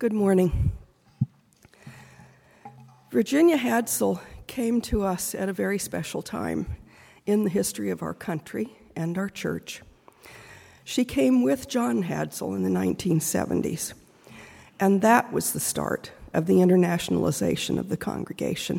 Good morning. Virginia Hadsell came to us at a very special time in the history of our country and our church. She came with John Hadsell in the 1970s, and that was the start of the internationalization of the congregation.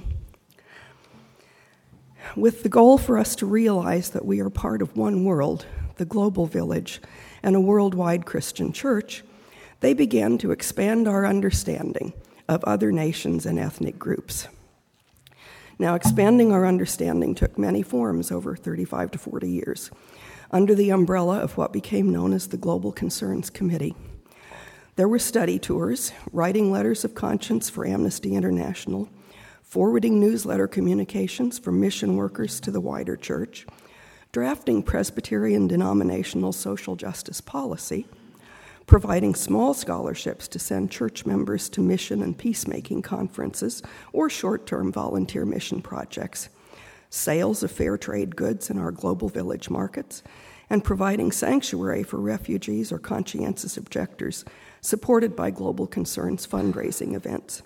With the goal for us to realize that we are part of one world, the global village, and a worldwide Christian church, they began to expand our understanding of other nations and ethnic groups. Now, expanding our understanding took many forms over 35 to 40 years, under the umbrella of what became known as the Global Concerns Committee. There were study tours, writing letters of conscience for Amnesty International, forwarding newsletter communications from mission workers to the wider church, drafting Presbyterian denominational social justice policy, providing small scholarships to send church members to mission and peacemaking conferences or short-term volunteer mission projects, sales of fair trade goods in our global village markets, and providing sanctuary for refugees or conscientious objectors, supported by Global Concerns fundraising events.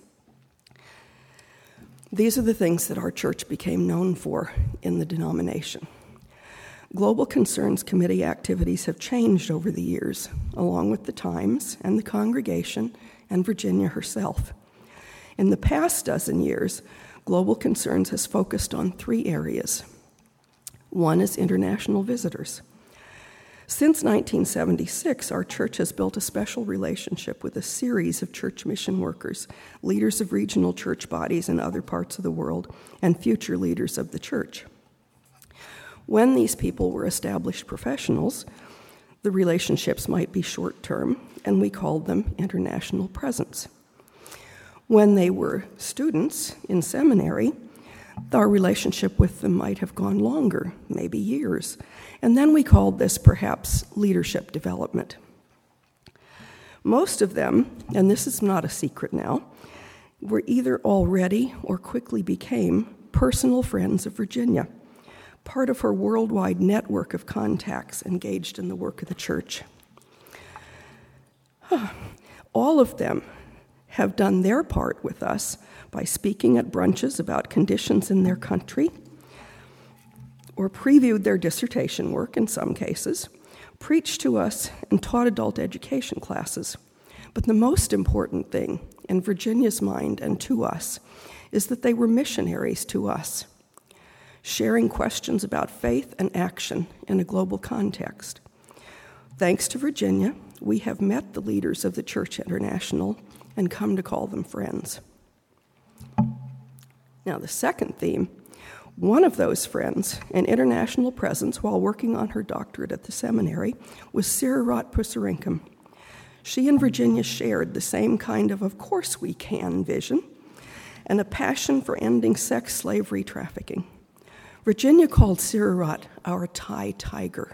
These are the things that our church became known for in the denomination. Global Concerns Committee activities have changed over the years, along with the times and the congregation and Virginia herself. In the past dozen years, Global Concerns has focused on three areas. One is international visitors. Since 1976, our church has built a special relationship with a series of church mission workers, leaders of regional church bodies in other parts of the world, and future leaders of the church. When these people were established professionals, the relationships might be short-term, and we called them international presence. When they were students in seminary, our relationship with them might have gone longer, maybe years, and then we called this perhaps leadership development. Most of them, and this is not a secret now, were either already or quickly became personal friends of Virginia, part of her worldwide network of contacts engaged in the work of the church. All of them have done their part with us by speaking at brunches about conditions in their country, or previewed their dissertation work in some cases, preached to us, and taught adult education classes. But the most important thing in Virginia's mind and to us is that they were missionaries to us, sharing questions about faith and action in a global context. Thanks to Virginia, we have met the leaders of the Church International and come to call them friends. Now, the second theme, one of those friends, an international presence while working on her doctorate at the seminary, was Sirirat Pusarinkam. She and Virginia shared the same kind of course we can vision and a passion for ending sex slavery trafficking. Virginia called Sirirat our Thai tiger.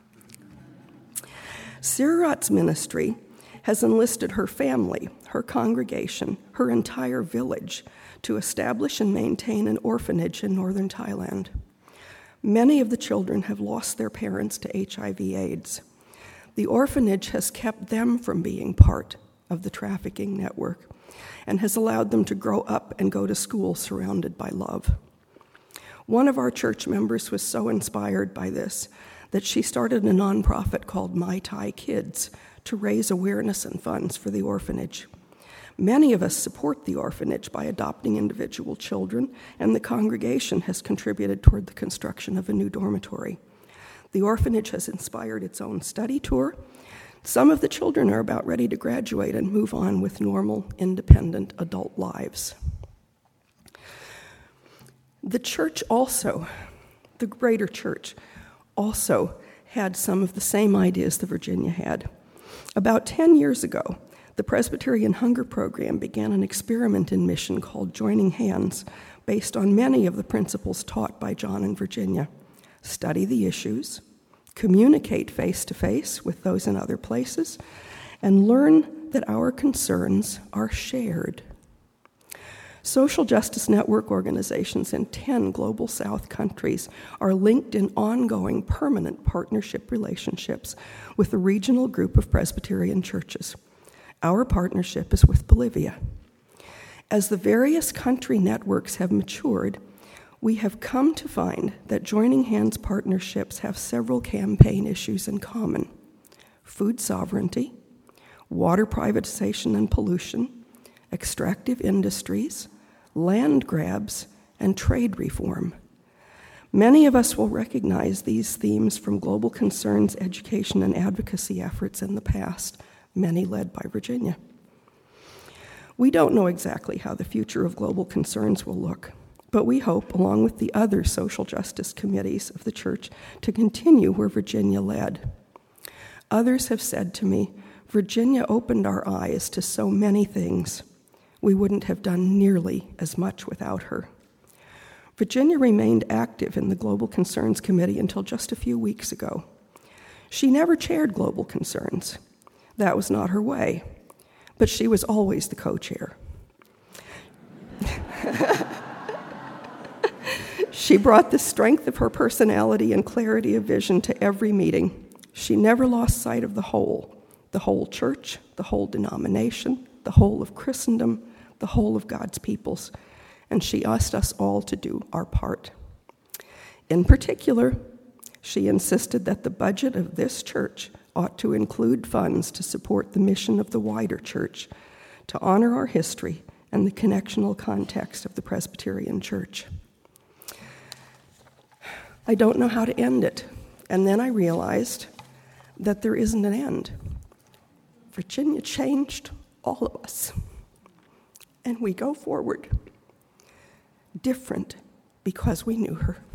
Sirirat's ministry has enlisted her family, her congregation, her entire village to establish and maintain an orphanage in northern Thailand. Many of the children have lost their parents to HIV/AIDS. The orphanage has kept them from being part of the trafficking network and has allowed them to grow up and go to school surrounded by love. One of our church members was so inspired by this that she started a nonprofit called My Thai Kids to raise awareness and funds for the orphanage. Many of us support the orphanage by adopting individual children, and the congregation has contributed toward the construction of a new dormitory. The orphanage has inspired its own study tour. Some of the children are about ready to graduate and move on with normal, independent adult lives. The church also, the greater church, also had some of the same ideas that Virginia had. About 10 years ago, the Presbyterian Hunger Program began an experiment in mission called Joining Hands, based on many of the principles taught by John and Virginia. Study the issues, communicate face-to-face with those in other places, and learn that our concerns are shared. Social justice network organizations in 10 Global South countries are linked in ongoing permanent partnership relationships with a regional group of Presbyterian churches. Our partnership is with Bolivia. As the various country networks have matured, we have come to find that Joining Hands partnerships have several campaign issues in common: food sovereignty, water privatization and pollution, extractive industries, land grabs, and trade reform. Many of us will recognize these themes from Global Concerns education and advocacy efforts in the past, many led by Virginia. We don't know exactly how the future of Global Concerns will look, but we hope, along with the other social justice committees of the church, to continue where Virginia led. Others have said to me, Virginia opened our eyes to so many things. We wouldn't have done nearly as much without her. Virginia remained active in the Global Concerns Committee until just a few weeks ago. She never chaired Global Concerns. That was not her way, but she was always the co-chair. She brought the strength of her personality and clarity of vision to every meeting. She never lost sight of the whole church, the whole denomination, the whole of Christendom, the whole of God's peoples, and she asked us all to do our part. In particular, she insisted that the budget of this church ought to include funds to support the mission of the wider church, to honor our history and the connectional context of the Presbyterian Church. I don't know how to end it, and then I realized that there isn't an end. Virginia changed all of us, and we go forward different because we knew her.